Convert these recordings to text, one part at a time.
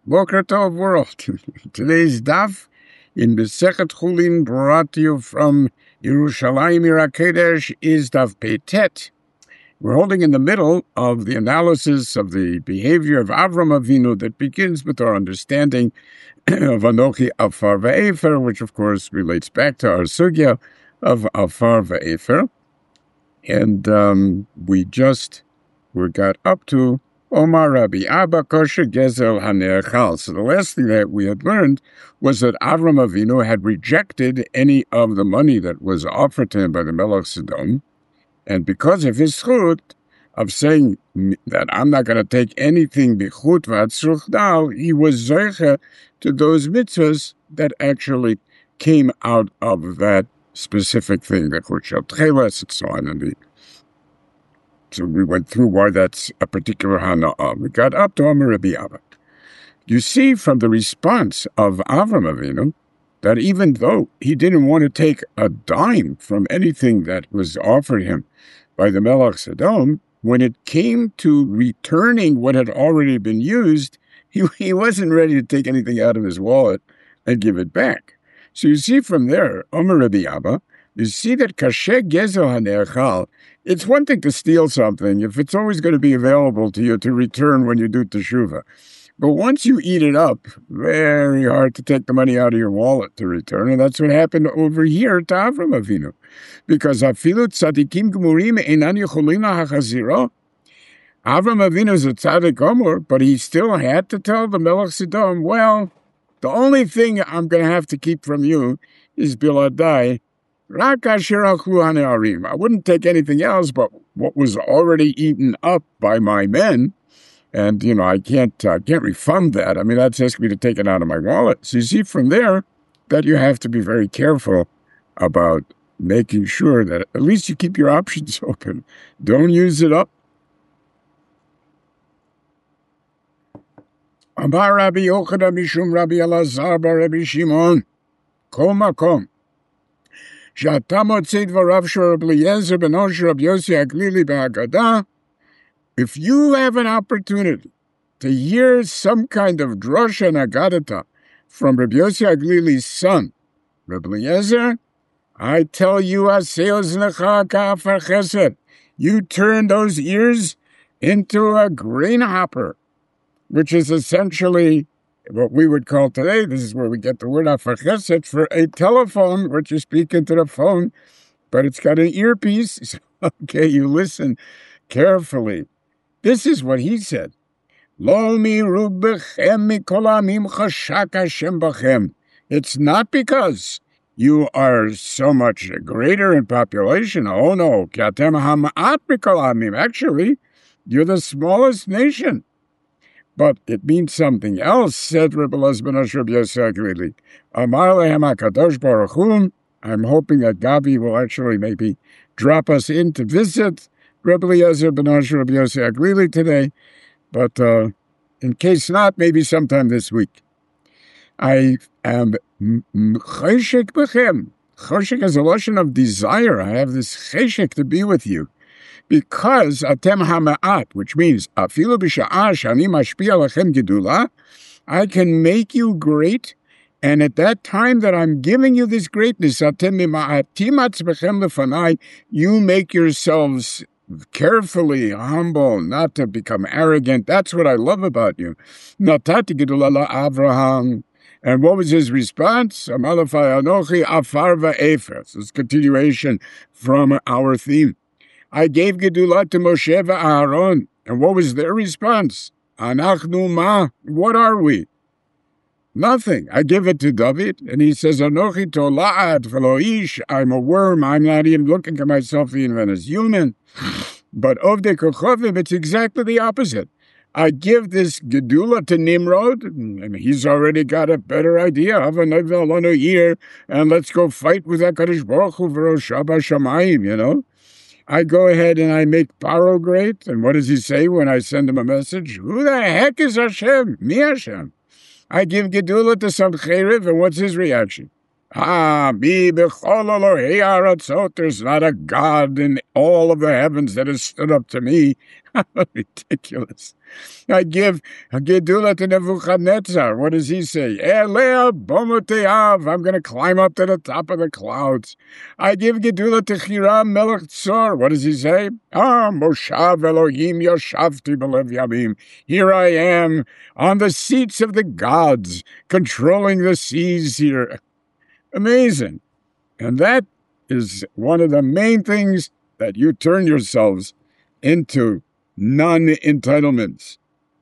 Boker Tov world. Today's daf in Masechet Chulin, brought to you from Yerushalayim Ira Kodesh, is daf Peitet. We're holding in the middle of the analysis of the behavior of Avram Avinu that begins with our understanding of Anochi Afar Ve'efer, which of course relates back to our sugya of Afar Ve'efer. And we got up to Omar Rabbi Abba Kosher Gezel Hanerchal. So the last thing that we had learned was that Avram Avinu had rejected any of the money that was offered to him by the Melech Sodom. And because of his chut of saying that I'm not going to take anything bichut v'atzruch dal, he was zeicha to those mitzvahs that actually came out of that specific thing, the chut shel tcheles and so on. So we went through why that's a particular hana'ah. We got up to Amar Rabbi Abba. You see from the response of Avram Avinu that even though he didn't want to take a dime from anything that was offered him by the Melech Sodom, when it came to returning what had already been used, he wasn't ready to take anything out of his wallet and give it back. So you see from there, Amar Rabbi Abba, you see that kasher gezel hanerchal, it's one thing to steal something if it's always going to be available to you to return when you do teshuvah. But once you eat it up, very hard to take the money out of your wallet to return. And that's what happened over here to Avram Avinu. Because afilu tzadikim gemurim einan yecholin hachaziro. Avram Avinu is a tzadik gomor, but he still had to tell the Melech Sodom, well, the only thing I'm going to have to keep from you is biladai. I wouldn't take anything else but what was already eaten up by my men. And, I can't refund that. I mean, that's asking me to take it out of my wallet. So you see from there that you have to be very careful about making sure that at least you keep your options open. Don't use it up. Amar Rabbi Yochanan mishum Rabbi Elazar bar Rabbi Shimon, kol makom. If you have an opportunity to hear some kind of drosha and agadata from Rabbi Yossi Aglili's son, Rabbi Eliezer, I tell you, you turn those ears into a grain hopper, which is essentially what we would call today, this is where we get the word afar chesed, for a telephone, which you speak into the phone, but it's got an earpiece. So, okay, you listen carefully. This is what he said. It's not because you are so much greater in population. Oh no, actually, you're the smallest nation. But it means something else, said Rebbe Elazar Rabbi Yossi Aglili. Amar lehem HaKadosh Baruch Hu. I'm hoping that Gabi will actually maybe drop us in to visit Rebbe Elazar ben Rabbi Yossi Aglili today. But in case not, maybe sometime this week. I am cheshek bechem. Cheshek is a lotion of desire. I have this cheshek to be with you. Because atem hama'at, which means afilu b'sha'ah shani mashpia lachem gedula, I can make you great, and at that time that I'm giving you this greatness, atem mima'atim atzbechem lefanai, you make yourselves carefully humble, not to become arrogant. That's what I love about you. Natati gedula la Avraham. And what was his response? Amalafai anochi afar va'efer. So it's continuation from our theme. I gave Gedulah to Moshe and Aaron. And what was their response? Anachnu ma? What are we? Nothing. I give it to David, and he says, Anochi tola'at v'lo ish. I'm a worm. I'm not even looking at myself even as human. But Ovdei Kochovim, it's exactly the opposite. I give this Gedulah to Nimrod, and he's already got a better idea of a Nevel year, and let's go fight with HaKadosh Baruch Hu v'rosh Shamayim, I go ahead and I make Paro great. And what does he say when I send him a message? Who the heck is Hashem? Me Hashem. I give Gedulah to some Cherev, and what's his reaction? Mi b'chol Elohei ha'aratzot, there's not a God in all of the heavens that has stood up to me. Ridiculous. I give Gedula to Nebuchadnezzar. What does he say? Elea bomoteav. I'm going to climb up to the top of the clouds. I give Gedula to Hiram Melech Tzor. What does he say? Moshav Elohim yoshavti b'lev yamim. Here I am on the seats of the gods, controlling the seas here. Amazing. And that is one of the main things that you turn yourselves into non-entitlements.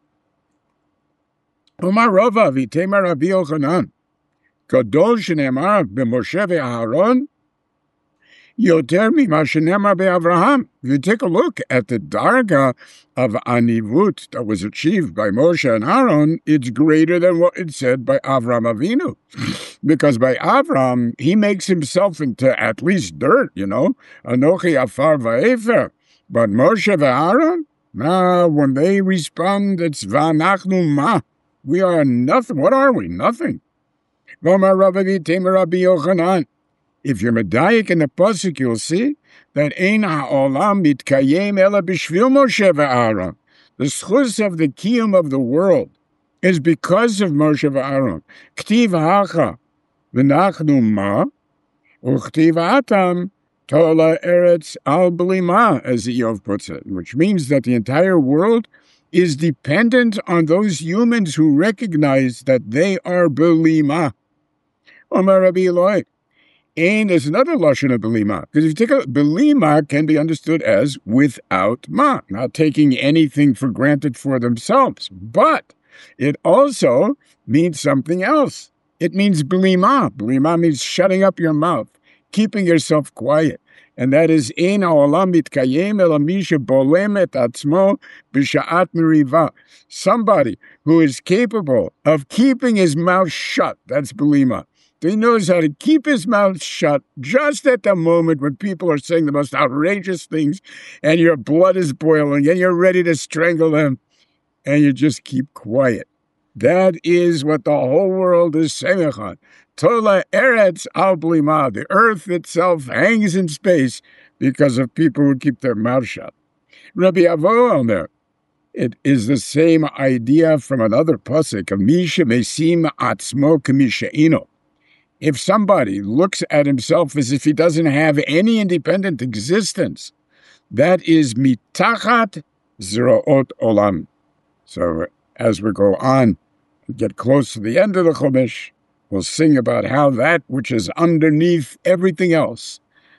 Omar Rava v'Itamar Rabbi Yochanan, Gadol shenemar b'Moshe v'Aharon, yoter mima shenemar b'Avraham. If you take a look at the darga of anivut that was achieved by Moshe and Aaron, it's greater than what it said by Avram Avinu. Because by Avram, he makes himself into at least dirt, Anochi afar va'efer. But Moshe and Aaron, when they respond, it's v'anachnu ma. We are nothing. What are we? Nothing. If you're medayik in the pasuk, you'll see that ein ha'olam mitkayem ela b'shvil Moshe v'Aaron. The schus of the kiyum of the world is because of Moshe v'Aaron. K'tiv hacha v'nachnu ma, u'k'tiv atam tola eretz al b'lima, as Eov puts it, which means that the entire world is dependent on those humans who recognize that they are b'lima. Omar Rabbi Eloi. And there's another lashon of belima, because if you take a belima can be understood as without ma, not taking anything for granted for themselves. But it also means something else. It means belima. Belima means shutting up your mouth, keeping yourself quiet. And that is ein ha'olam mitkayem ela mi shebolem et atzmo b'sha'at meriva. Somebody who is capable of keeping his mouth shut. That's belima. He knows how to keep his mouth shut just at the moment when people are saying the most outrageous things and your blood is boiling and you're ready to strangle them, and you just keep quiet. That is what the whole world is saying. Tola eretz al blima. The earth itself hangs in space because of people who keep their mouth shut. Rabbi Avo Omer, it is the same idea from another pasuk of Misha mesim atzmo k'mishaino. If somebody looks at himself as if he doesn't have any independent existence, that is mitachat zeraot olam. So as we go on, get close to the end of the Chumash, we'll sing about how that which is underneath everything else,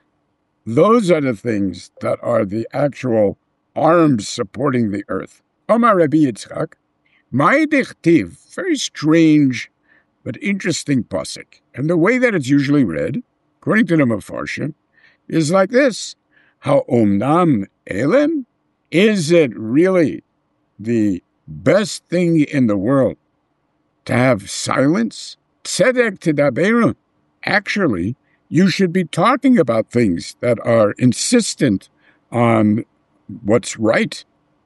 those are the things that are the actual arms supporting the earth. Omar Rabbi Yitzchak, Mai dichtiv, very strange but interesting pasuk. And the way that it's usually read, according to the Mefarshim, is like this. Ha'omnam elem? Is it really the best thing in the world to have silence? Tzedek tedaberun. Actually, you should be talking about things that are insistent on what's right.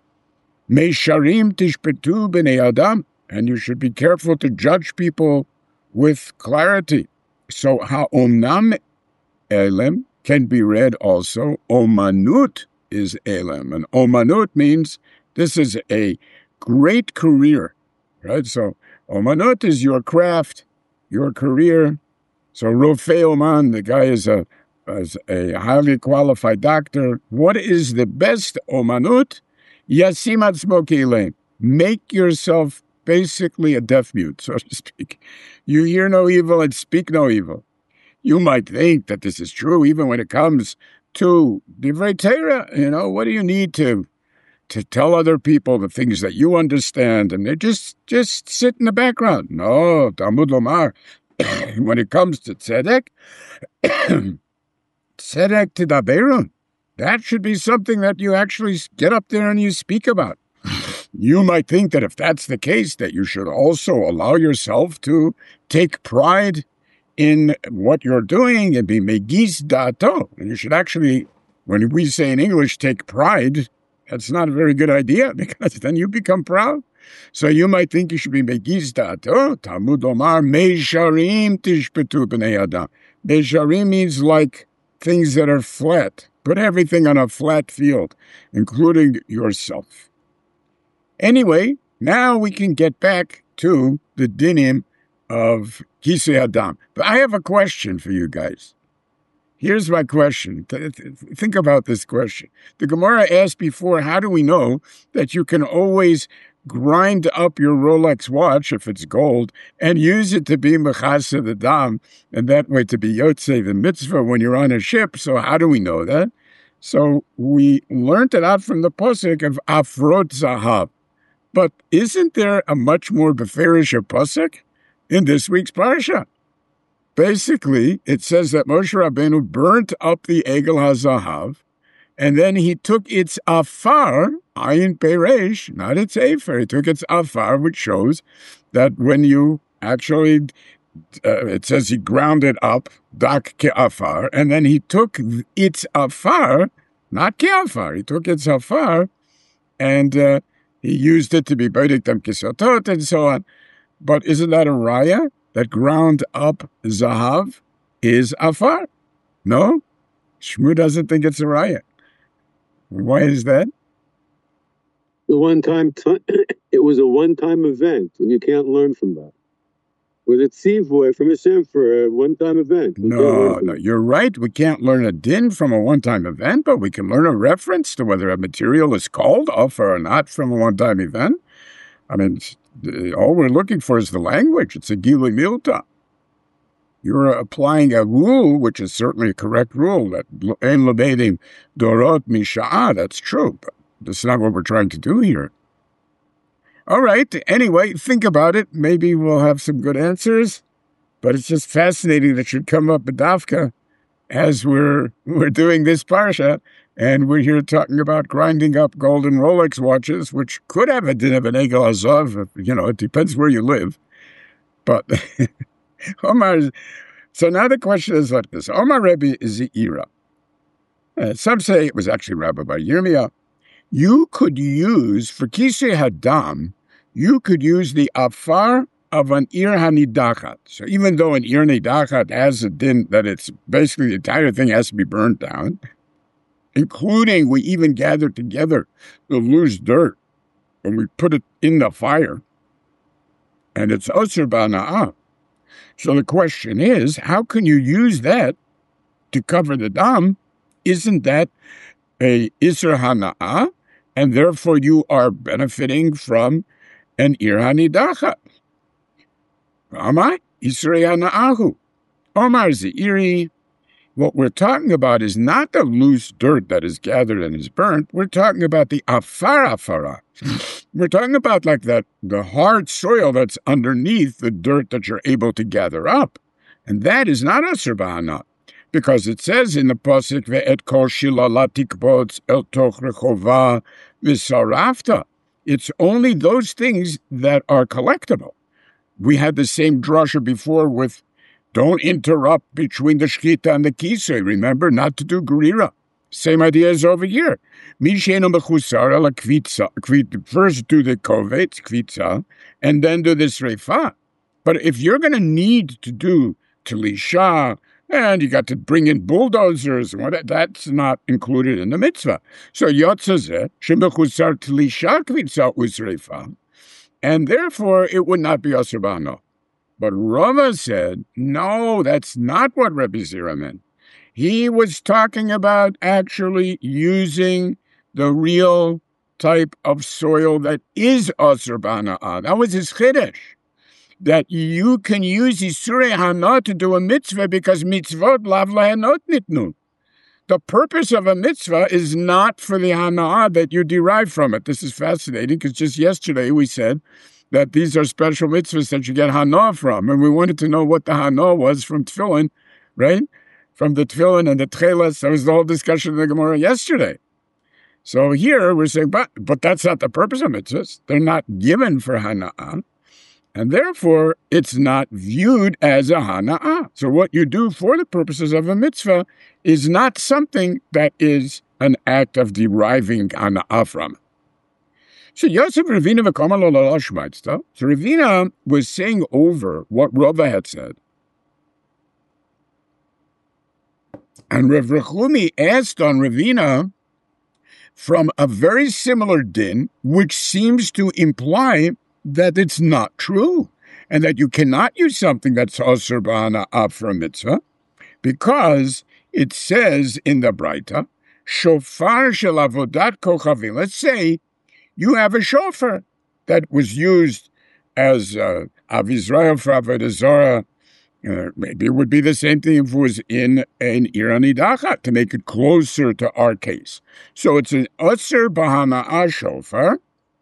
Meisharim tishpetu b'nei adam. And you should be careful to judge people with clarity. So, ha'omnam elem can be read also, omanut is elem. And omanut means this is a great career, right? So, omanut is your craft, your career. So, Rofei Oman, the guy is a highly qualified doctor. What is the best omanut? Yasim atzmo keilem. Make yourself basically a deaf mute, so to speak. You hear no evil and speak no evil. You might think that this is true even when it comes to Divrei Torah. What do you need to tell other people the things that you understand and they just sit in the background? No, Talmud Lomar. When it comes to tzedek, tzedek tedaberun, that should be something that you actually get up there and you speak about. You might think that if that's the case, that you should also allow yourself to take pride in what you're doing and be megis dato. And you should actually, when we say in English, take pride, that's not a very good idea, because then you become proud. So you might think you should be Megizdat. Oh, Talmud Omar, Meisharim tishpetu b'nei Adam. Meisharim means like things that are flat. Put everything on a flat field, including yourself. Anyway, now we can get back to the dinim of Kisei Adam. But I have a question for you guys. Here's my question. Think about this question. The Gemara asked before, how do we know that you can always grind up your Rolex watch, if it's gold, and use it to be Mechaseh the Dam, and that way to be Yotzei the mitzvah when you're on a ship? So how do we know that? So we learned it out from the Pasuk of Afrot Zahav. But isn't there a much more beferish Pasuk in this week's Parsha? Basically, it says that Moshe Rabbeinu burnt up the Egel HaZahav, and then he took its afar, ayin peresh, not its afer. He took its afar, which shows that when you actually, it says he ground it up, dak ke'afar, and then he took its afar, not ke'afar, he took its afar, and he used it to be beidik tam kisotot and so on. But isn't that a raya? That ground up zahav is afar? No? Shmu doesn't think it's a raya. Why is that? It was a one-time event, and you can't learn from that. With a tzivoy from Hashem for a one-time event. No, you're right. We can't learn a din from a one-time event, but we can learn a reference to whether a material is called offer or not from a one-time event. I mean, all we're looking for is the language. It's a Gilui Milta. You're applying a rule, which is certainly a correct rule, that Ein Lebedim Dorot Misha'ah. That's true, but that's not what we're trying to do here. All right, anyway, think about it. Maybe we'll have some good answers, but it's just fascinating that should come up B'dafka as we're doing this Parsha, and we're here talking about grinding up golden Rolex watches, which could have a din of an Egel Hazav. It depends where you live. But Omar, so now the question is like this. Omar Rebbe Zeira. Some say it was actually Rabbi Bar Yirmiyah. You could use, for Kisei Hadam, you could use the afar of an Ir HaNidachat. So even though an Ir Nidachat has a din that it's basically the entire thing has to be burned down, including we even gathered together the loose dirt and we put it in the fire, and it's Osir Ba'na'ah. So the question is, how can you use that to cover the dam? Isn't that a Isser Hana'ah? And therefore you are benefiting from an Ir HaNidachat. Amai Isrei Hana'ahu. Omar Zeiri. What we're talking about is not the loose dirt that is gathered and is burnt. We're talking about the afara. We're talking about like that, the hard soil that's underneath the dirt that you're able to gather up. And that is not Asur B'Hana. Because it says in the Pasuk, Ve'et kol shilala tikbots el toch rechova v'sarafta. It's only those things that are collectible. We had the same drasha before with don't interrupt between the shkita and the kisei. Remember, not to do gerira. Same idea as over here. First do the kovetz, kvitza, and then do the sreifa. But if you're going to need to do telisha, and you got to bring in bulldozers, that's not included in the mitzvah. So yotzazeh, shemechusar telisha kvitza usreifa, and therefore it would not be asur b'hana. But Rava said, no, that's not what Rebbe Zira meant. He was talking about actually using the real type of soil that is Asur B'Hana'ah. That was his chiddush. That you can use Isurei Hana to do a mitzvah because mitzvot lav lahanot nitnu. The purpose of a mitzvah is not for the Hana'ah that you derive from it. This is fascinating because just yesterday we said that these are special mitzvahs that you get hana from. And we wanted to know what the hana was from tefillin, right? From the tefillin and the tchelas. That was the whole discussion of the Gemara yesterday. So here we're saying, but that's not the purpose of mitzvahs. They're not given for hana'ah. And therefore, it's not viewed as a hana'ah. So what you do for the purposes of a mitzvah is not something that is an act of deriving hana'ah from it. So Yosef Ravina v'Kama lo Shmaitzta. So Ravina was saying over what Rava had said. And Rav Rechumi asked on Ravina from a very similar din, which seems to imply that it's not true, and that you cannot use something that's Asur B'Hana'ah for a mitzvah, because it says in the Braita, Shofar shel avodat kochavim. Let's say you have a shofar that was used as Av Yisrael for Avodah Zarah. Maybe it would be the same thing if it was in an Iranidacha to make it closer to our case. So it's an Asur B'Hana'ah shofar,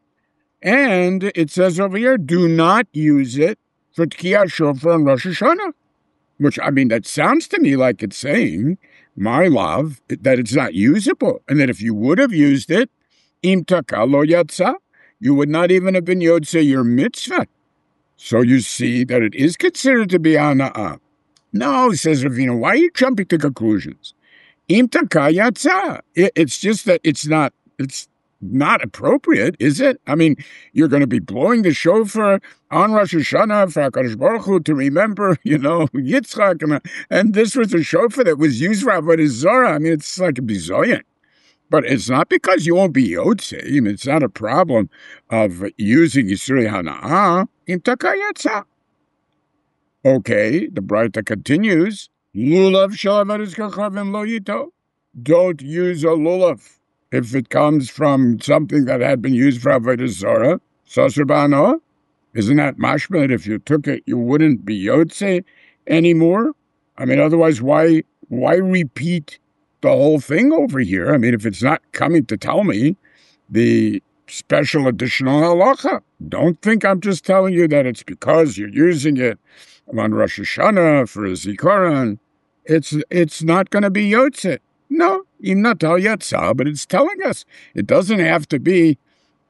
and it says over here, do not use it for Tkiyah shofar on Rosh Hashanah. Which, I mean, that sounds to me like it's saying, my love, that it's not usable, and that if you would have used it, im taka lo yatsa, you would not even have been yotze your mitzvah. So you see that it is considered to be hana'ah. No, says Ravina, why are you jumping to conclusions? Im taka yatsa. It's just that it's not appropriate, is it? I mean, you're going to be blowing the shofar on Rosh Hashanah for HaKadosh Baruch Hu to remember, Yitzchak, and this was a shofar that was used for Avodah Zarah. I mean, it's like a bizoyan. But it's not because you won't be Yotze. I mean, it's not a problem of using Yisrei Hana'ah. Im taka yatsa. Okay, the Braita continues. Lulav shel avodas kochavim lo yito. Don't use a lulav if it comes from something that had been used for Avodah Zarah. Asur B'Hana'ah. Isn't that mashma that if you took it, you wouldn't be Yotze anymore? I mean, otherwise, why repeat the whole thing over here? I mean, if it's not coming to tell me the special additional halacha, don't think I'm just telling you that it's because you're using it on Rosh Hashanah for a zikaron. It's not going to be Yotze. No, im natal yatsa, but it's telling us it doesn't have to be.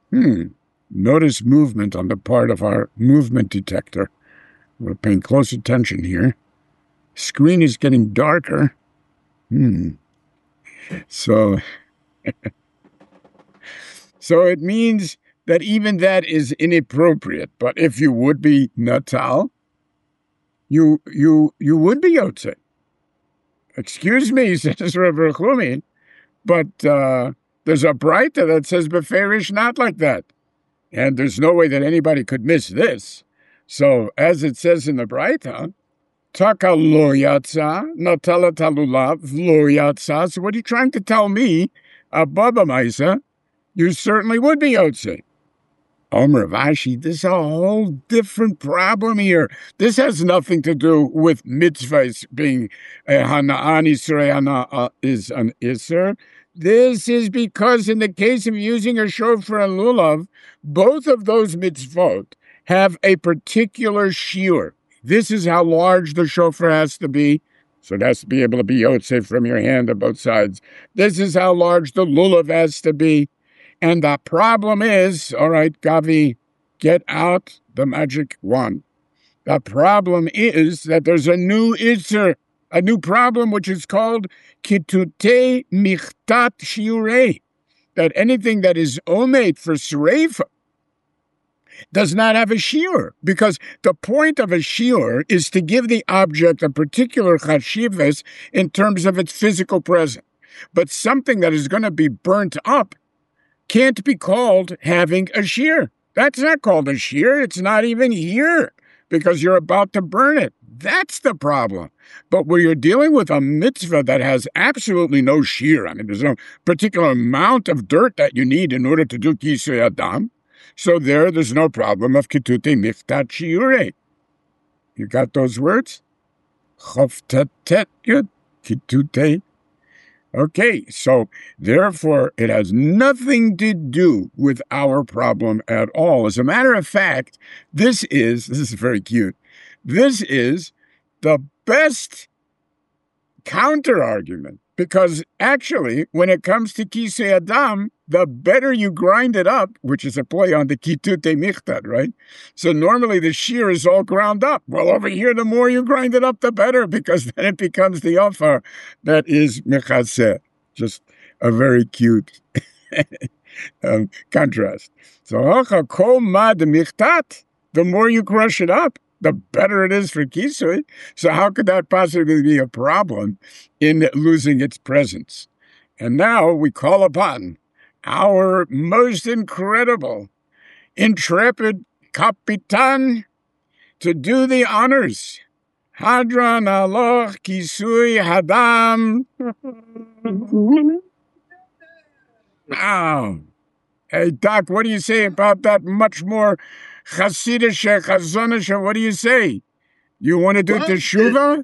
Notice movement on the part of our movement detector. We're paying close attention here. Screen is getting darker. So it means that even that is inappropriate. But if you would be natal, you would be yotze. Excuse me, says Rav Rechumi, but there's a Braita that says beferish not like that. And there's no way that anybody could miss this. So, as it says in the Braita, taka lo yatsa, natala talulav lo yatsa. So what are you trying to tell me, Baba Maisa? You certainly would be Yotze. Omer Vashi, this is a whole different problem here. This has nothing to do with mitzvahs being hana'an Yisrei hana'ah is an Isser. This is because in the case of using a shofar and lulav, both of those mitzvot have a particular shiur. This is how large the shofar has to be. So it has to be able to be Yotze from your hand on both sides. This is how large the lulav has to be. And the problem is, all right, Gavi, get out the magic wand. The problem is that there's a new Isser, a new problem, which is called Kitutei Michtat Shiurei, that anything that is omed for Sreifa does not have a shiur, because the point of a shiur is to give the object a particular chashivas in terms of its physical presence. But something that is going to be burnt up can't be called having a shiur. That's not called a shiur. It's not even here because you're about to burn it. That's the problem. But where you're dealing with a mitzvah that has absolutely no shiur, I mean, there's no particular amount of dirt that you need in order to do kisui adam. So there's no problem of kitutei michtat shiurei. You got those words? Chof tet tet yud kitutei. Okay, so therefore it has nothing to do with our problem at all. As a matter of fact, this is very cute. This is the best counter-argument, because actually, when it comes to kisei adam, the better you grind it up, which is a play on the kitutei michtat, right? So normally the shear is all ground up. Well, over here, the more you grind it up, the better, because then it becomes the offer that is mechaseh. Just a very cute contrast. So, hocha kol mad michtat, the more you crush it up, the better it is for kisui. So how could that possibly be a problem in losing its presence? And now we call upon our most incredible, intrepid Capitan to do the honors. Hadran aloch kisui hadam. Now, hey, Doc, what do you say about that much more Hasidish, Chazonish? What do you say? You want to do teshuva?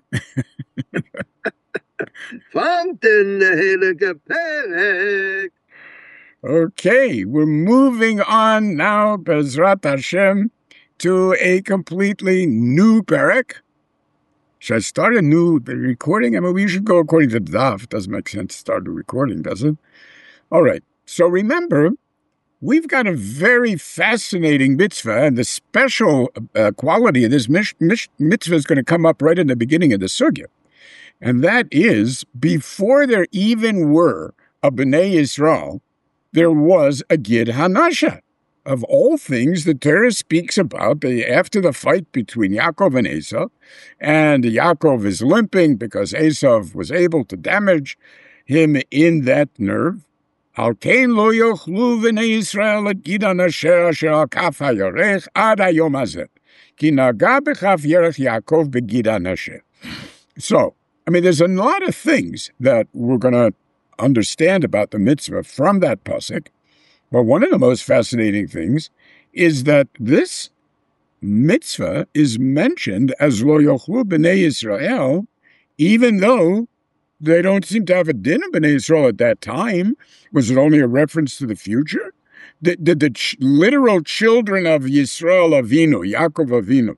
Okay, we're moving on now, Bezrat Hashem, to a completely new parak. Should I start a new recording? I mean, we should go according to the daf. It doesn't make sense to start a recording, does it? All right, so remember, we've got a very fascinating mitzvah, and the special quality of this mitzvah is going to come up right in the beginning of the sugya. And that is, before there even were a Bnei Yisrael, there was a Gid Hanasha. Of all things, the Torah speaks about after the fight between Yaakov and Esav, and Yaakov is limping because Esav was able to damage him in that nerve. Al kein lo yochlu v'nei Yisrael et Gid Hanasher asher al kaf hayorech ad hayom hazeh, ki naga b'chaf yerech Yaakov b'Gid Hanasher. So, I mean, there's a lot of things that we're going to understand about the mitzvah from that pasuk, but one of the most fascinating things is that this mitzvah is mentioned as lo yochlu b'nei Yisrael, even though they don't seem to have a din of b'nei Yisrael at that time. Was it only a reference to the future? Did the literal children of Yisrael Avinu, Yaakov Avinu,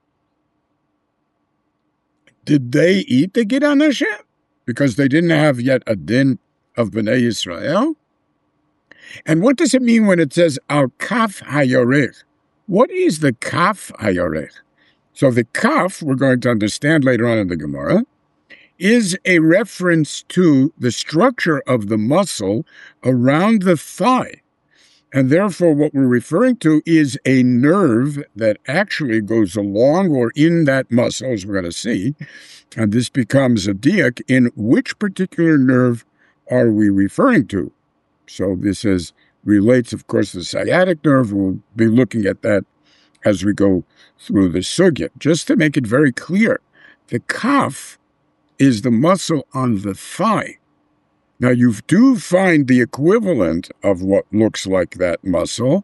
did they eat the Gid Hanasher? Because they didn't have yet a din of Bnei Yisrael? And what does it mean when it says al kaf hayorech? What is the kaf hayorech? So the kaf, we're going to understand later on in the Gemara, is a reference to the structure of the muscle around the thigh. And therefore, what we're referring to is a nerve that actually goes along or in that muscle, as we're going to see. And this becomes a diak in which particular nerve are we referring to. So this relates, of course, to the sciatic nerve. We'll be looking at that as we go through the sugya. Just to make it very clear, the kaf is the muscle on the thigh. Now, you do find the equivalent of what looks like that muscle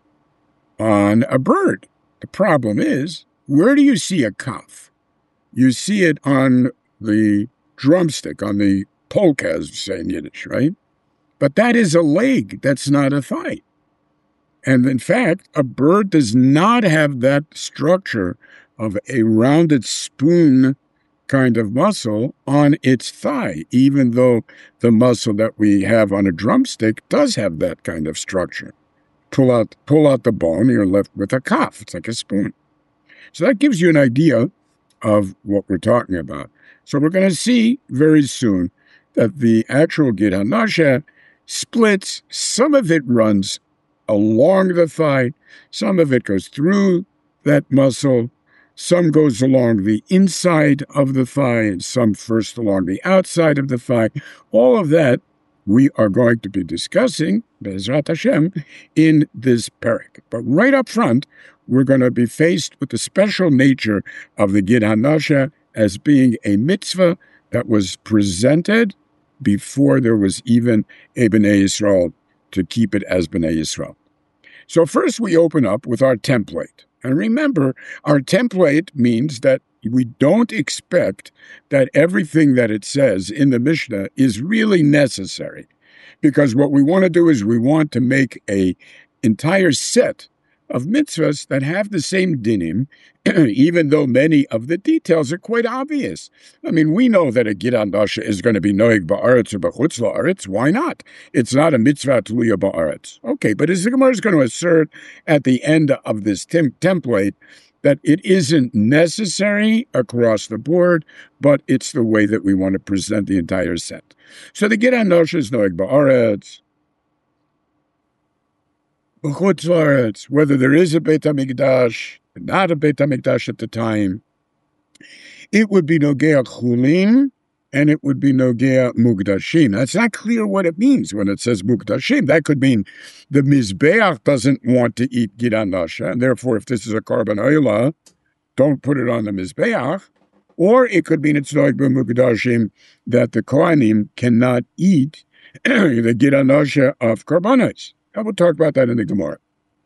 on a bird. The problem is, where do you see a kaf? You see it on the drumstick, on the polka, as we say in Yiddish, right? But that is a leg. That's not a thigh. And in fact, a bird does not have that structure of a rounded spoon kind of muscle on its thigh, even though the muscle that we have on a drumstick does have that kind of structure. Pull out the bone, you're left with a kaf. It's like a spoon. So that gives you an idea of what we're talking about. So we're going to see very soon that the actual Gid Hanasher splits. Some of it runs along the thigh, some of it goes through that muscle, some goes along the inside of the thigh, and some first along the outside of the thigh. All of that we are going to be discussing, Bezrat Hashem, in this parak. But right up front, we're going to be faced with the special nature of the Gid Hanasher as being a mitzvah that was presented before there was even a Bnei Yisrael to keep it as Bnei Yisrael. So first we open up with our template. And remember, our template means that we don't expect that everything that it says in the Mishnah is really necessary. Because what we want to do is we want to make an entire set of mitzvahs that have the same dinim, even though many of the details are quite obvious. I mean, we know that a Gid Hanasher is going to be noeg ba'aretz or b'chutz la'aretz. Why not? It's not a mitzvah tluya ba'aretz. Okay, but as the Gemara is going to assert at the end of this template that it isn't necessary across the board, but it's the way that we want to present the entire set. So the Gid Hanasher is noeg ba'aretz. Chutz La'aretz, whether there is a Beit HaMikdash, not a Beit HaMikdash at the time, it would be Nogea Chulin, and it would be Nogea Mukdashim. That's not clear what it means when it says Mukdashim. That could mean the Mizbeach doesn't want to eat Gid HaNasha, and therefore if this is a Karban Oila, don't put it on the Mizbeach. Or it could mean it's Noeg B'Mukdashim, that the Kohanim cannot eat the Gid HaNasha of Karbanos. I will talk about that in the Gemara.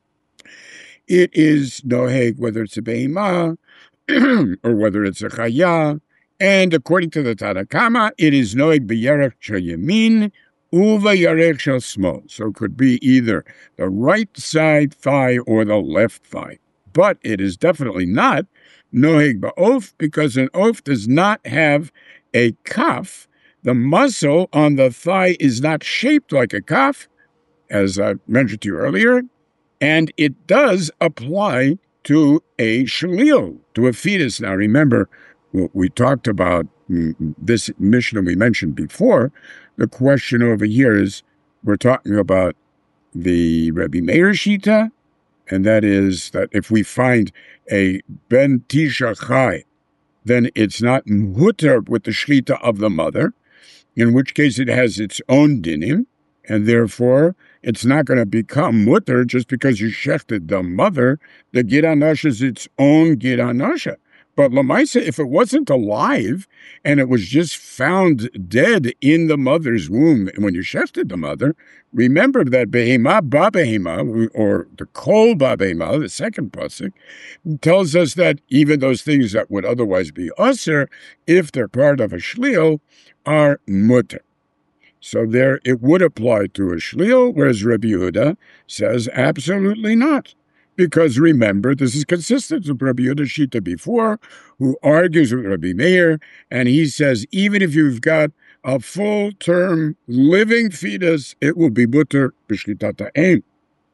It is Noeg, whether it's a Behemah, or whether it's a Chaya, and according to the Tanakama, it is Noeg B'Yerech Shel Yamin, Uva Yerech Shel Smol. So it could be either the right side thigh or the left thigh. But it is definitely not Noeg Ba'of, because an oaf does not have a kaf. The muscle on the thigh is not shaped like a kaf, as I mentioned to you earlier, and it does apply to a shalil, to a fetus. Now remember, what we talked about, this Mishnah we mentioned before, the question over here is, we're talking about the Rebbe Meir Shita, and that is that if we find a Ben Tisha Chai, then it's not mutter with the shchita of the mother, in which case it has its own dinim, and therefore it's not going to become mutter just because you shechted the mother. The Gid HaNasha is its own Gid HaNasha. But Lamaisa, if it wasn't alive and it was just found dead in the mother's womb, and when you shechted the mother, remember that Behemah Ba Behemah, or the Kol Ba Behemah, the second pasuk, tells us that even those things that would otherwise be usher, if they're part of a shlil, are mutter. So there it would apply to a shlil, whereas Rabbi Yehuda says absolutely not. Because remember, this is consistent with Rabbi Yehuda Shita before, who argues with Rabbi Meir, and he says even if you've got a full-term living fetus, it will be mutter b'shlitat ha'em.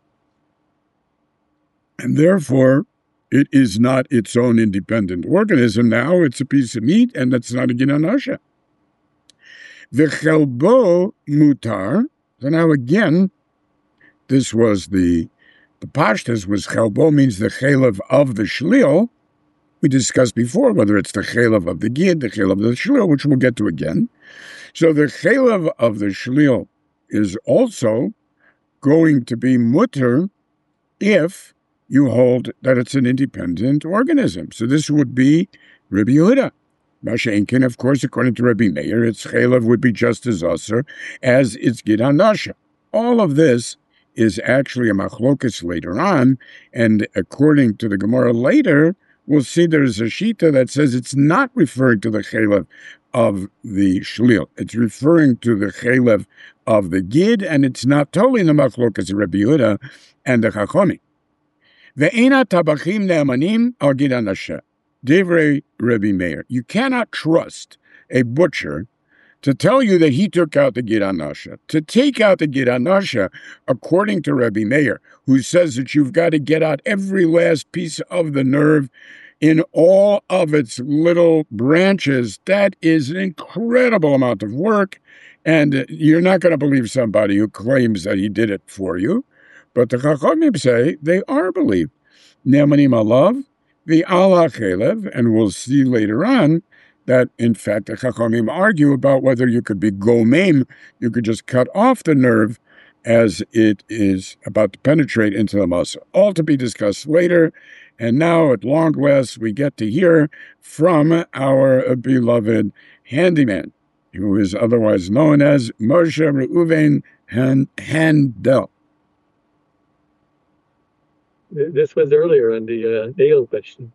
And therefore, it is not its own independent organism. Now it's a piece of meat, and that's not a Gid HaNasha. V'chelbo mutar. So now again, this was the pashtas was chelbo, means the chelev of the shlil. We discussed before whether it's the chelev of the gid, the chelev of the shlil, which we'll get to again. So the chelev of the shlil is also going to be mutter if you hold that it's an independent organism. So this would be Rabbi Yehuda. Mashenkin, of course, according to Rabbi Meir, its chelev would be just as usher as its Gid HaNasha. All of this is actually a machlokas later on, and according to the Gemara later, we'll see there's a shita that says it's not referring to the chelev of the shlil. It's referring to the chelev of the gid, and it's not totally in the machlokas of Rabbi Yehuda and the Chachomim. Ve'ena tabachim ne'amanim al Gid HaNasha. Divrei Rabbi Meir. You cannot trust a butcher to tell you that he took out the Gid HaNasha. To take out the Gid HaNasha, according to Rabbi Meir, who says that you've got to get out every last piece of the nerve in all of its little branches, that is an incredible amount of work, and you're not going to believe somebody who claims that he did it for you. But the Chachamim say they are believed. Ne'amanim alav, the Allah chelev, and we'll see later on that, in fact, the Chachamim argue about whether you could be gomem, you could just cut off the nerve as it is about to penetrate into the muscle. All to be discussed later. And now, at long last, we get to hear from our beloved handyman, who is otherwise known as Moshe Reuven Handel. This was earlier on the nail question.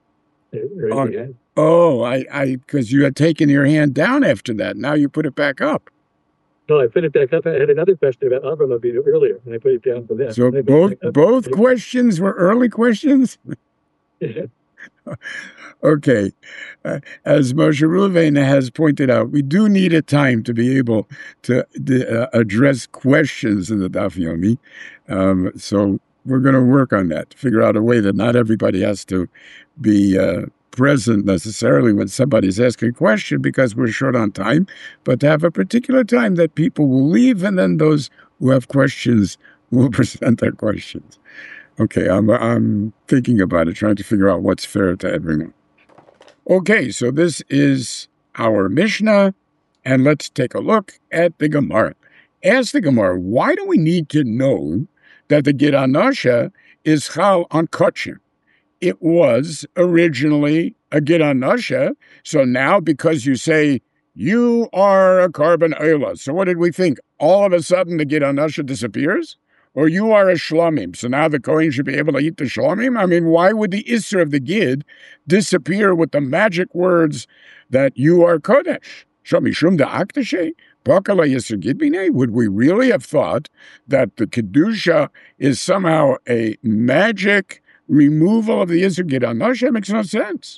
Because you had taken your hand down after that. Now you put it back up. No, I put it back up. I had another question about Avraham Avinu earlier, and I put it down for that. So both questions were early questions? Yeah. Okay. As Moshe Reuven has pointed out, we do need a time to be able to address questions in the Daf Yomi. So we're going to work on that, to figure out a way that not everybody has to be present necessarily when somebody's asking a question because we're short on time, but to have a particular time that people will leave, and then those who have questions will present their questions. Okay, I'm thinking about it, trying to figure out what's fair to everyone. Okay, so this is our Mishnah, and let's take a look at the Gemara. Ask the Gemara, why do we need to know that the Gid Anasha is chal on kachim? It was originally a Gid Anasha, so now because you say you are a carbon oila, so what did we think? All of a sudden the Gid Anasha disappears? Or you are a shlamim, so now the Kohen should be able to eat the shlamim? I mean, why would the Isser of the Gid disappear with the magic words that you are Kodesh? Shamishum da'aktashe? Pakala Yisr Gid b'nei? Would we really have thought that the Kedusha is somehow a magic removal of the Yisr Gid Anasha? It makes no sense.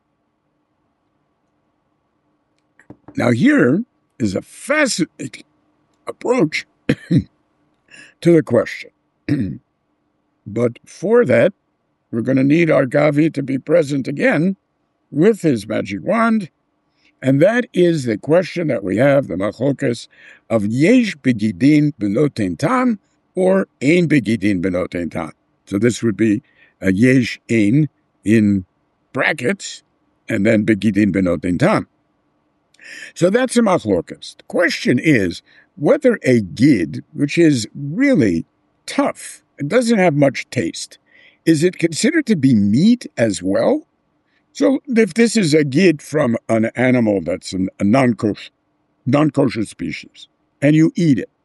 Now here is a fascinating approach to the question. But for that, we're going to need our Gavi to be present again with his magic wand. And that is the question that we have, the machlokas of yesh begidin benoten tam or ein begidin benoten tam. So this would be a yesh ein in brackets and then begidin benoten tam. So that's a machlokas. The question is whether a gid, which is really tough, it doesn't have much taste, is it considered to be meat as well? So if this is a gid from an animal that's a non-kosher species, and you eat it,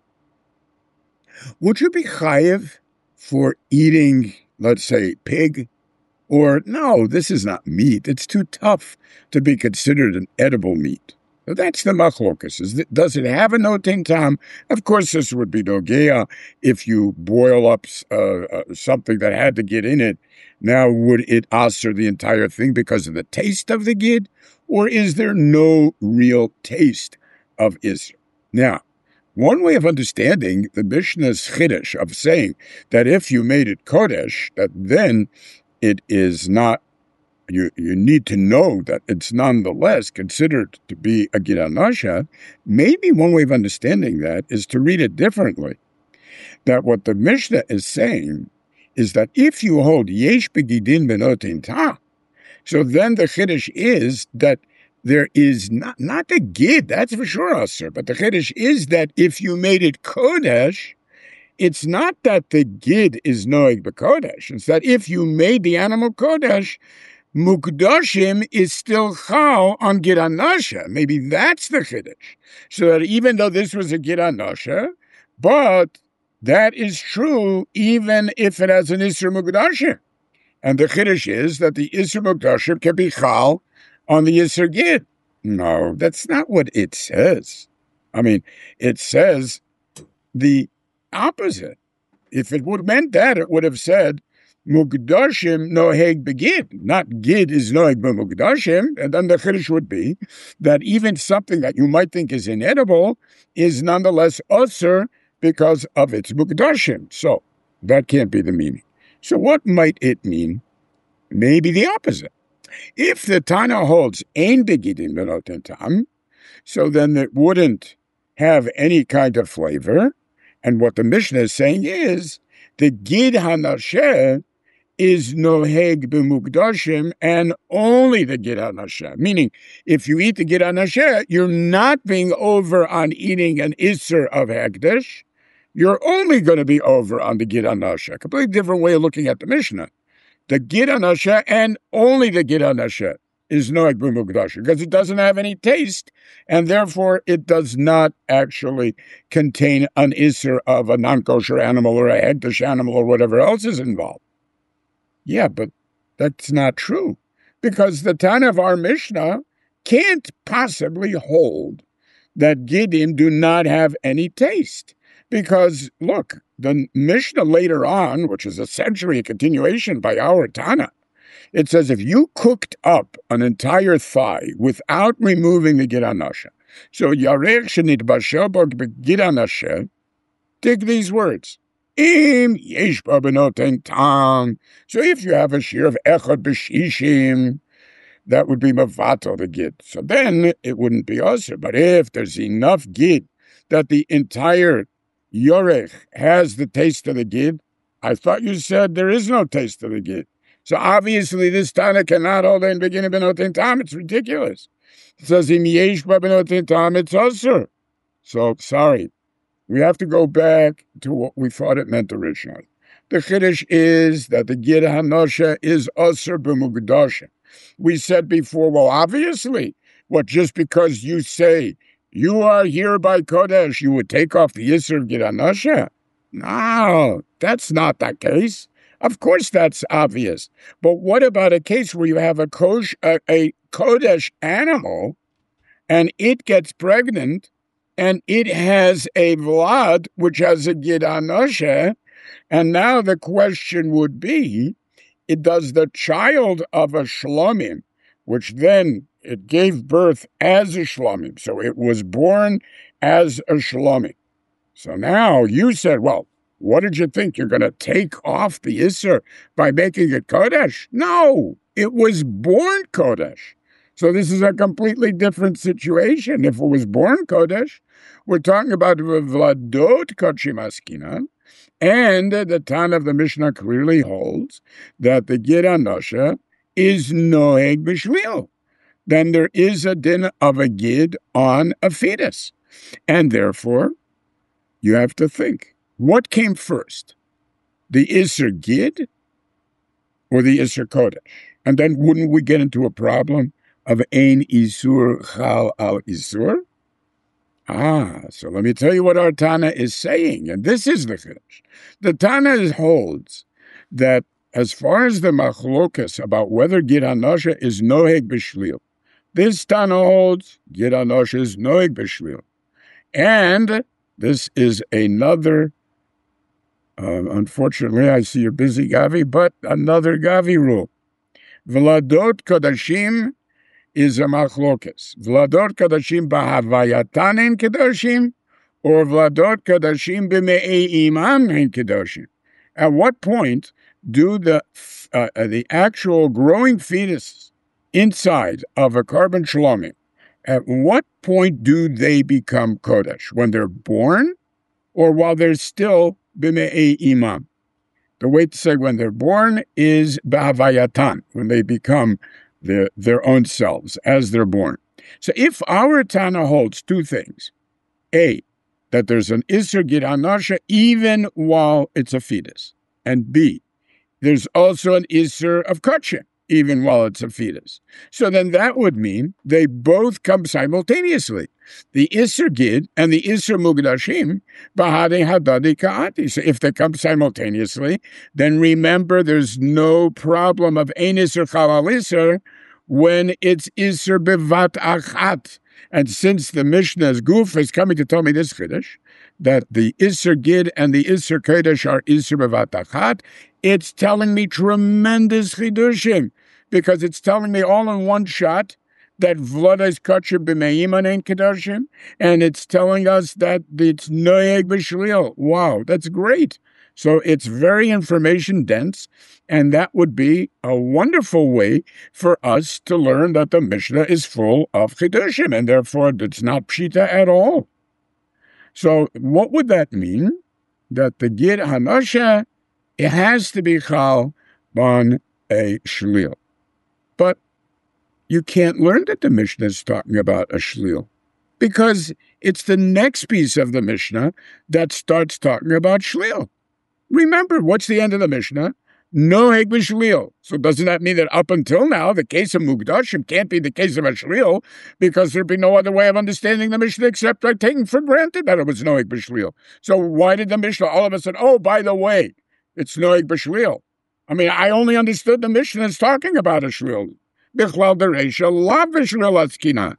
would you be chayiv for eating, let's say, pig? Or no, this is not meat. It's too tough to be considered an edible meat. So that's the machlokas. Does it have a noten tam? Of course, this would be nogea if you boil up something that had to get in it. Now, would it aser the entire thing because of the taste of the gid? Or is there no real taste of Isra? Now, one way of understanding the Mishnah's chiddush of saying that if you made it kodesh, that then it is not, you need to know that it's nonetheless considered to be a Gid Anasha, maybe one way of understanding that is to read it differently. That what the Mishnah is saying is that if you hold yesh begidin benoten ta, so then the chiddush is that there is not a gid, that's for sure, Asr, but the chiddush is that if you made it kodesh, it's not that the gid is noeg b'kodesh. It's that if you made the animal kodesh, mukdashim is still chal on Gid Anasha. Maybe that's the chiddush. So that even though this was a Gid Anasha, but that is true even if it has an Isser Mukdashim. And the chiddush is that the Isser Mukdashim can be chal on the Isser Gid. No, that's not what it says. I mean, it says the opposite. If it would have meant that, it would have said, Mukdashim noheg begid. Not gid is noheg b'mukdashim. And then the chiddush would be that even something that you might think is inedible is nonetheless usher because of its mukdashim. So that can't be the meaning. So what might it mean? Maybe the opposite. If the Tana holds ein begidin benoten tam, so then it wouldn't have any kind of flavor. And what the Mishnah is saying is the Gid Hanasheh is noheg b'mukdashim and only the Gid Hanasheh. Meaning, if you eat the Gid Hanasheh, you're not being over on eating an Isser of Hekdesh. You're only going to be over on the Gid Hanasheh. Completely different way of looking at the Mishnah. The Gid Hanasheh and only the Gid Hanasheh is noeg b'mukdashim because it doesn't have any taste, and therefore it does not actually contain an Isser of a non-kosher animal or a Hekdesh animal or whatever else is involved. Yeah, but that's not true, because the Tana of our Mishnah can't possibly hold that Gidim do not have any taste. Because, look, the Mishnah later on, which is essentially a continuation by our Tana, it says if you cooked up an entire thigh without removing the Gid Hanasheh, so Yarech Shenit Bashel Gid Hanasheh, take these words. Im yesh ba benoten tam. So if you have a shear of echad b'shishim, that would be mavato the gid. So then it wouldn't be usher. But if there's enough gid that the entire Yorech has the taste of the Gid. I thought you said there is no taste of the Gid. So obviously this Tana cannot hold in beginning benotin tam. It's ridiculous. It says in yesh benotin tam, it's usher. So sorry. We have to go back to what we thought it meant originally. The Chiddush is that the Gid Hanosha is usher b'mugdasha. We said before, well, obviously, just because you say you are here by Kodesh, you would take off the Yisr of Gid Hanosha? No, that's not the case. Of course, that's obvious. But what about a case where you have a Kodesh animal and it gets pregnant and it has a Vlad, which has a Gid Hanosha, and now the question would be, does the child of a Shlomim, which then it gave birth as a Shlomim, so it was born as a Shlomim. So now you said, well, what did you think? You're going to take off the Isser by making it Kodesh? No, it was born Kodesh. So this is a completely different situation. If it was born Kodesh, we're talking about Vladot Kodshim Askinan, and the Tan of the Mishnah clearly holds that the Gid Hanosha is Noeg B'Shlil. Then there is a din of a Gid on a fetus. And therefore, you have to think, what came first? The Isser Gid or the Isser Kodesh? And then wouldn't we get into a problem of Ein Isur Chal Al Isur? So let me tell you what our Tana is saying, and this is the Chiddush. The Tana holds that as far as the machlokas about whether Gid Hanosha is Noeg B'Shlil, this Tana holds Gid Hanosha is Noeg B'Shlil. And this is another, unfortunately, I see you're busy, Gavi, but another Gavi rule. Vladot Kodashim is a machlokas. Vladot Kodashim b'havayatan en kedoshim, or Vladot Kodashim b'me'ei imam en kedoshim. At what point do the actual growing fetuses inside of a carbon shlomim, at what point do they become kodesh? When they're born, or while they're still b'me'ei imam? The way to say when they're born is b'havayatan, when they become their own selves as they're born. So if our Tana holds two things, A, that there's an Isser Gid Hanosha even while it's a fetus, and B, there's also an Isser of Kotche even while it's a fetus. So then that would mean they both come simultaneously. The Isser Gid and the Isser Mugdashim, Bahade Hadadi Ka'ati. So if they come simultaneously, then remember there's no problem of Ein Isser Chalal Isser when it's Isser Bevat Achat. And since the Mishnah's Guf is coming to tell me this Chiddush, that the Isser Gid and the Isser Kodesh are Isser Bevat Achat, it's telling me tremendous Chidushim, because it's telling me all in one shot that Vlada is Kotcher b'me'iman ein Kedoshim, and it's telling us that it's Noeg B'Shlil. Wow, that's great. So it's very information dense, and that would be a wonderful way for us to learn that the Mishnah is full of Chidushim, and therefore it's not Pshita at all. So what would that mean? That the Gid Hanosha, it has to be Chal Bon a Shlil. But you can't learn that the Mishnah is talking about a Shlil, because it's the next piece of the Mishnah that starts talking about Shlil. Remember, what's the end of the Mishnah? Noeg b'Shlil. So doesn't that mean that up until now, the case of Mugdashim can't be the case of a Shlil, because there'd be no other way of understanding the Mishnah except by taking for granted that it was Noeg b'Shlil. So why did the Mishnah all of a sudden, oh, by the way, it's Noeg b'Shlil? I mean, I only understood the Mishnah is talking about a Shlil. Bichlal dereisha lav b'Shlil askina.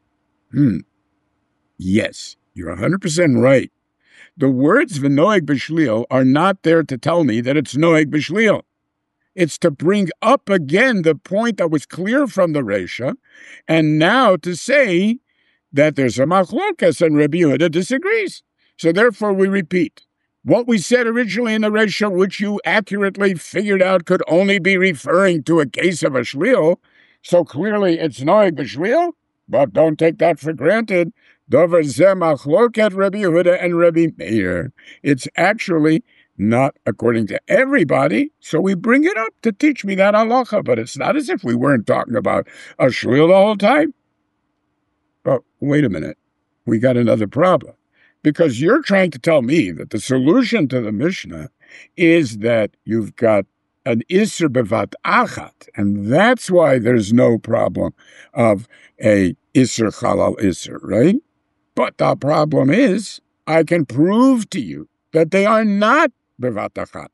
Yes, you're 100% right. The words v'noeg b'Shlil are not there to tell me that it's Noeg b'Shlil. It's to bring up again the point that was clear from the Reisha, and now to say that there's a machlokas and Rabbi Yehuda disagrees. So therefore we repeat. What we said originally in the Reisha, which you accurately figured out could only be referring to a case of a Shlil, so clearly it's Noeg b'Shlil, but don't take that for granted. Dover zeh machloket Rabbi Yehuda and Rabbi Meir. It's actually not according to everybody, so we bring it up to teach me that halacha, but it's not as if we weren't talking about a shlil the whole time. But wait a minute, we got another problem. Because you're trying to tell me that the solution to the Mishnah is that you've got an Isser Bevat Achat, and that's why there's no problem of a Isser Chalal Isser, right? But the problem is, I can prove to you that they are not Bevat Achat.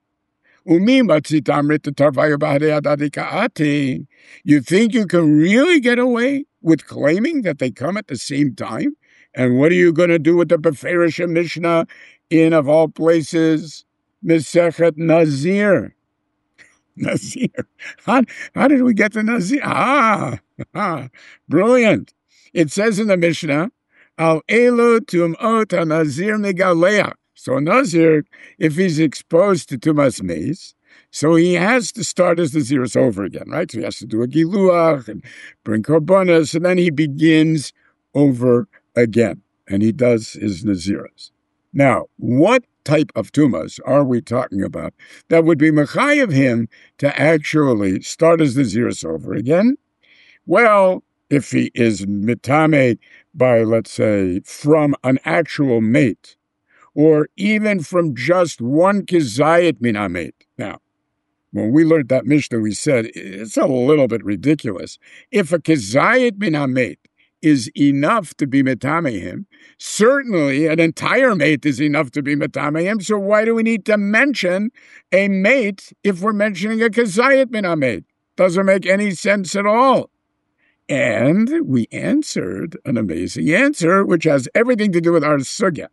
You think you can really get away with claiming that they come at the same time? And what are you going to do with the Beferish Mishnah in, of all places, Mesechet Nazir? Nazir. How did we get to Nazir? Brilliant. It says in the Mishnah, Al Elu Tumot HaNazir Megaleach. So Nazir, if he's exposed to Tumas Meis, so he has to start his Naziris over again, right? So he has to do a Giluach and bring Korbanos, and then he begins over again, and he does his Naziris. Now, what type of Tumas are we talking about that would be Mechayev him to actually start his Naziris over again? Well, if he is Mitame by, let's say, from an actual mate, or even from just one Kizayit min hamet. Now, when we learned that Mishnah, we said it's a little bit ridiculous. If a Kizayit min hamet is enough to be metame him, certainly an entire mate is enough to be metame him. So why do we need to mention a mate if we're mentioning a Kizayit min hamet? Doesn't make any sense at all. And we answered an amazing answer, which has everything to do with our sugya.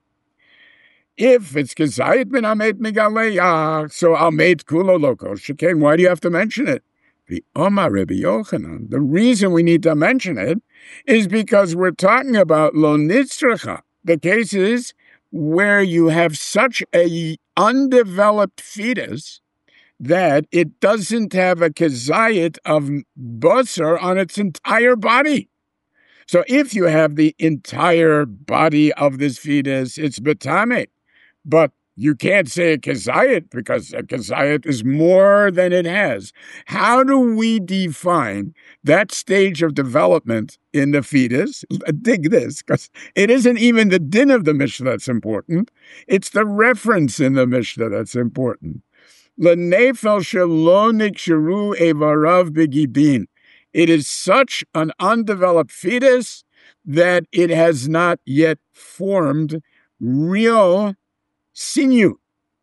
If it's Kizayit min hamet megaleach, so al mate kulo loko shekain, why do you have to mention it? The Omar Rabbi Yochanan, the reason we need to mention it is because we're talking about lo nitzracha, the cases where you have such a undeveloped fetus that it doesn't have a Kizayit of basar on its entire body. So if you have the entire body of this fetus, it's betame. But you can't say a Kizayit because a Kizayit is more than it has. How do we define that stage of development in the fetus? Dig this, because it isn't even the din of the Mishnah that's important. It's the reference in the Mishnah that's important. L'nefel shelo niksheru evarav begibin. It is such an undeveloped fetus that it has not yet formed real sinew.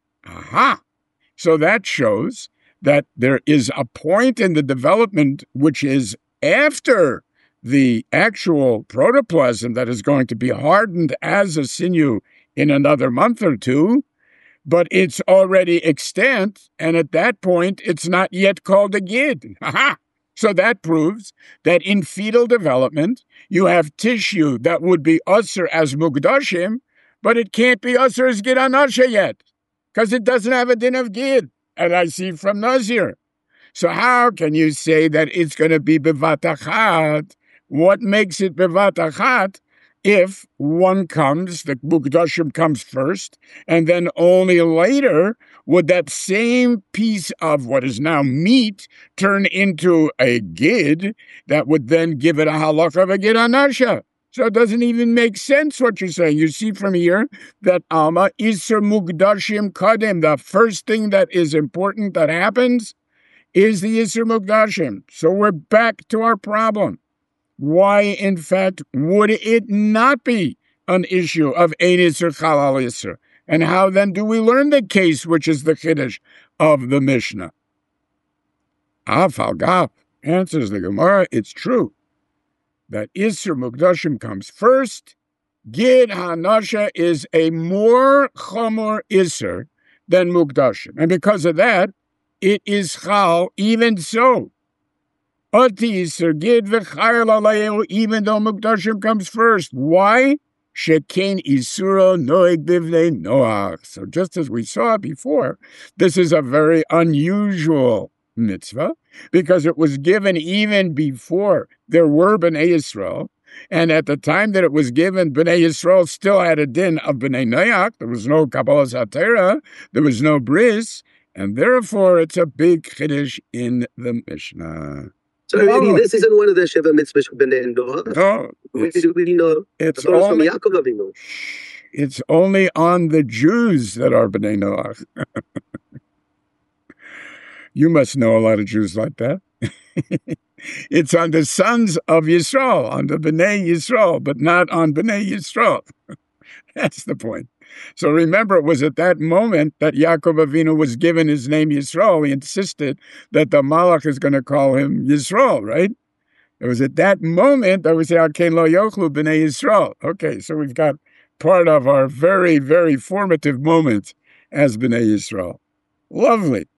Aha! So that shows that there is a point in the development which is after the actual protoplasm that is going to be hardened as a sinew in another month or two, but it's already extant, and at that point, it's not yet called a gid. Aha! So that proves that in fetal development, you have tissue that would be usher as mukdashim, but it can't be usher as gid anasha yet, because it doesn't have a din of gid, and I see from Nazir. So how can you say that it's going to be bevat achat? What makes it bevat achat if one comes, the mukdashim comes first, and then only later would that same piece of what is now meat turn into a gid that would then give it a halakha of a gid anasha? So it doesn't even make sense what you're saying. You see from here that Alma Isser Mukdashim Kadem, the first thing that is important that happens is the Isser Mukdashim. So we're back to our problem. Why, in fact, would it not be an issue of Ein Isser Chalal Isser? And how then do we learn the case, which is the Chiddush of the Mishnah? Falgaf answers the Gemara, it's true that Isser Mukdashim comes first. Gid HaNasha is a more Chomor Isser than Mukdashim. And because of that, it is Chal even so. Oti Isser Gid V'chayr L'Alehu, even though Mukdashim comes first. Why? Shekain Isuro Noeg Bivnei Noach. So just as we saw before, this is a very unusual mitzvah, because it was given even before there were Bnei Yisrael, And at the time that it was given, Bnei Yisrael still had a din of Bnei Noach. There was no Kabbalas HaTorah. There was no bris. And therefore, it's a big chiddush in the Mishnah. So this isn't one of the Sheva Mitzvahs of Bnei Noach. No, We know it's the Torah from only, Yaakov Avinu. it's only on the Jews that are Bnei Noach. You must know a lot of Jews like that. It's on the sons of Yisrael, on the Bnei Yisrael, but not on Bnei Yisrael. That's the point. So remember, it was at that moment that Yaakov Avinu was given his name Yisrael. He insisted that the Malach is going to call him Yisrael, right? It was at that moment that we say, Akein lo yochlu b'nei Yisrael. Okay, so we've got part of our very, very formative moment as Bnei Yisrael. Lovely.